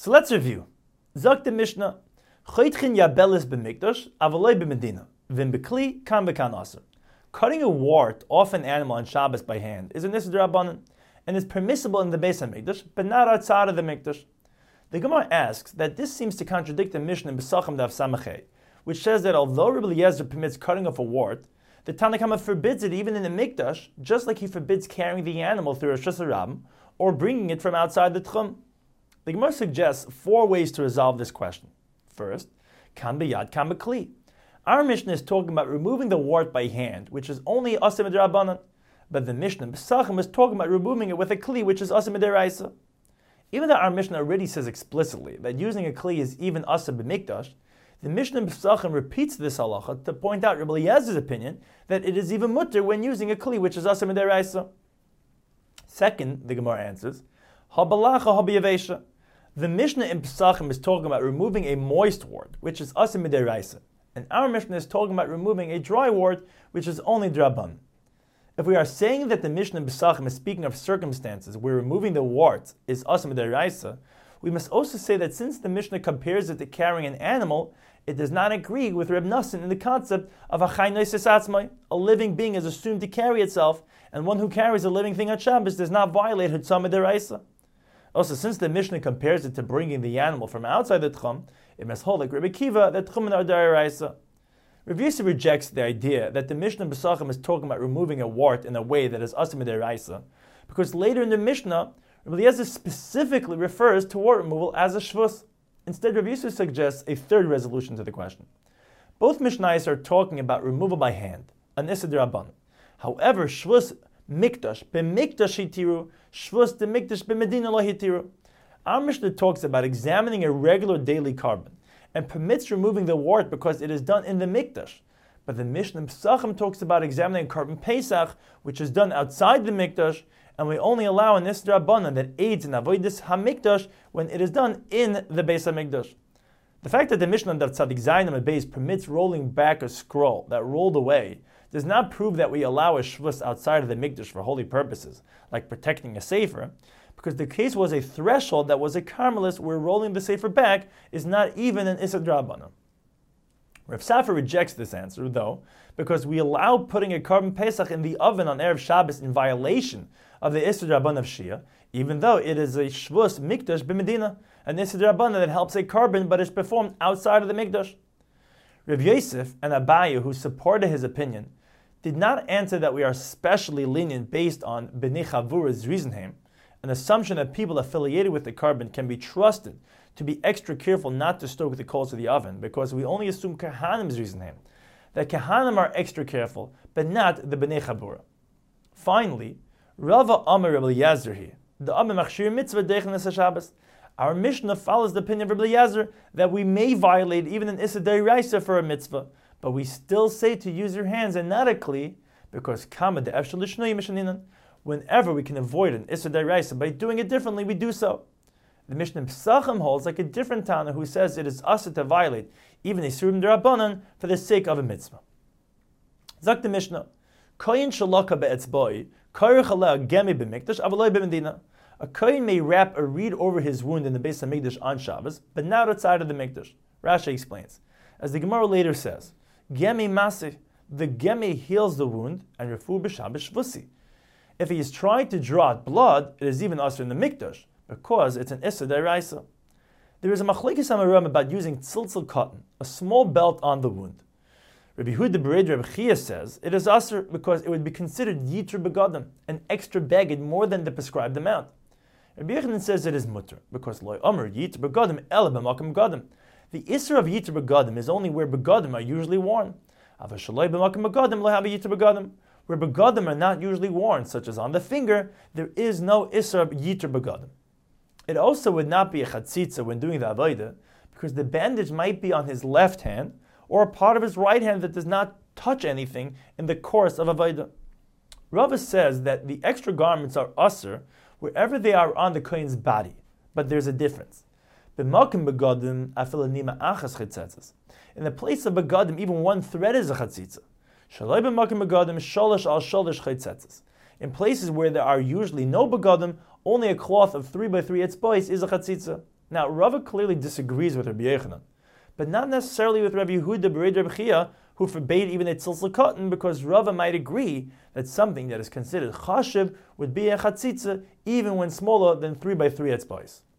So let's review. Zok the Mishnah, Choitchin yabelis b'mikdash, avaloi b'medina, v'im b'kli, kam b'kan aser. Cutting a wart off an animal on Shabbos by hand is an issur d'Rabbanan, and is permissible in the Beis HaMikdash, but not outside of the Mikdash. The Gemara asks that this seems to contradict the Mishnah in Pesachim Daf Samachay, which says that although Rabbi Eliezer permits cutting off a wart, the Tanna Kama forbids it even in the Mikdash, just like he forbids carrying the animal through Rosh Hashanah or bringing it from outside the Tchum. The Gemara suggests 4 ways to resolve this question. First, kan b'yad, kan b'kli. Our Mishnah is talking about removing the wart by hand, which is only aseh midrabanan, but the Mishnah Pesachim is talking about removing it with a kli, which is aseh midiraisa. Even though our Mishnah already says explicitly that using a kli is even aseh b'mikdash, the Mishnah Pesachim repeats this halacha to point out Rabbi Eliezer's opinion that it is even mutter when using a kli, which is aseh midiraisa. Second, the Gemara answers, habalacha habiyavesha. The Mishnah in Pesachim is talking about removing a moist wart, which is aseh midiraisa, and our Mishnah is talking about removing a dry wart, which is only draban. If we are saying that the Mishnah in Pesachim is speaking of circumstances where removing the wart is aseh midiraisa, we must also say that since the Mishnah compares it to carrying an animal, it does not agree with Reb Nassan in the concept of a chay noises atzmai. A living being is assumed to carry itself, and one who carries a living thing on Shabbos does not violate Hutzah midiraisa. Also, since the Mishnah compares it to bringing the animal from outside the Tchum, it must hold like Rebbe Kiva that Tchumen are d'oraisa. Rav Yosef rejects the idea that the Mishnah Pesachim is talking about removing a wart in a way that is aseh midiraisa, because later in the Mishnah, Rabbi Eliezer specifically refers to wart removal as a shvus. Instead, Rav Yosef suggests a third resolution to the question. Both Mishnayos are talking about removal by hand, an issur d'Rabbanan. However, shvus mikdash b'mikdash hitiru, shvus de mikdash b'medina lo hitiru. Our Mishnah talks about examining a regular daily carbon and permits removing the wart because it is done in the mikdash. But the Mishnah Pesachim talks about examining carbon Pesach, which is done outside the mikdash, and we only allow an issur d'Rabbanan that aids in avodas hamikdash when it is done in the Beis HaMikdash. The fact that the Mishnah Daf Tzadik Zayin and Beis permits rolling back a scroll that rolled away does not prove that we allow a shvus outside of the mikdash for holy purposes, like protecting a sefer, because the case was a threshold that was a carmelis where rolling the sefer back is not even an issur d'Rabbanan. Rav Safar rejects this answer, though, because we allow putting a carbon Pesach in the oven on Erev Shabbos in violation of the issur d'Rabbanan of Shia, even though it is a shvus mikdash b'medina, an issur d'Rabbanan that helps a carbon but is performed outside of the mikdash. Rav Yosef and Abaye, who supported his opinion, did not answer that we are specially lenient based on B'nei Chavura's Rizenheim, an assumption that people affiliated with the carbon can be trusted to be extra careful not to stoke the coals of the oven, because we only assume Kahanim's Rizenheim, that Kahanim are extra careful, but not the B'nei Chavura. Finally, Rava Amar Rabbi Eliezer here, the Amar Machshir Mitzvah Deichnas HaShabbos. Our Mishnah follows the opinion of Rabbi Eliezer that we may violate even an issur d'oraisa for a mitzvah, but we still say to use your hands and not a kli, because kama de'efshel l'shnoi mishaninan. Whenever we can avoid an issur d'oraisa by doing it differently, we do so. The Mishnah Pesachim holds like a different Tana who says it is asur to violate even a isurim d'Rabbanan for the sake of a mitzvah. Zak the Mishnah, koyin shalaka be'etzboi, koyer chaleh gemi b'mikdash, avaloi b'medina. A kohen may wrap a reed over his wound in the Beis HaMikdash on Shabbos, but not outside of the Mikdash. Rashi explains, as the Gemara later says, Gemi masih, the gemi heals the wound, and refu b'Shabbos shvusi. If he is trying to draw out blood, it is even asur in the Mikdash, because it's an issur d'oraisa. There is a machlekes amarim about using tziltzil cotton, a small belt on the wound. Rabbi Yehuda Bered Rabbi Chia says it is asur because it would be considered yitr begadim, an extra baggage more than the prescribed amount. Rabbi Yochanan says it is mutter because loy amr yitr begadim ela b'makom begadim. The issur of yitr begadim is only where begadim are usually worn. Avashaloi b'makom begadim lo have a yitr begadim. Where begadim are not usually worn, such as on the finger, there is no issur of yitr begadim. It also would not be a chatzitza when doing the avodah, because the bandage might be on his left hand or a part of his right hand that does not touch anything in the course of avodah. Rava says that the extra garments are asur wherever they are on the kohen's body, but there's a difference. In the place of begadim, even one thread is a chatzitza. In places where there are usually no begadim, only a cloth of 3 by 3 etzbos is a chatzitza. Now, Rava clearly disagrees with Rabbi Yochanan, but not necessarily with Rabbi Yehuda Bered Rabbi Chia, who forbade even a tzilzal cotton, because Rava might agree that something that is considered chashiv would be a chatzitza even when smaller than 3 by 3 etzbais.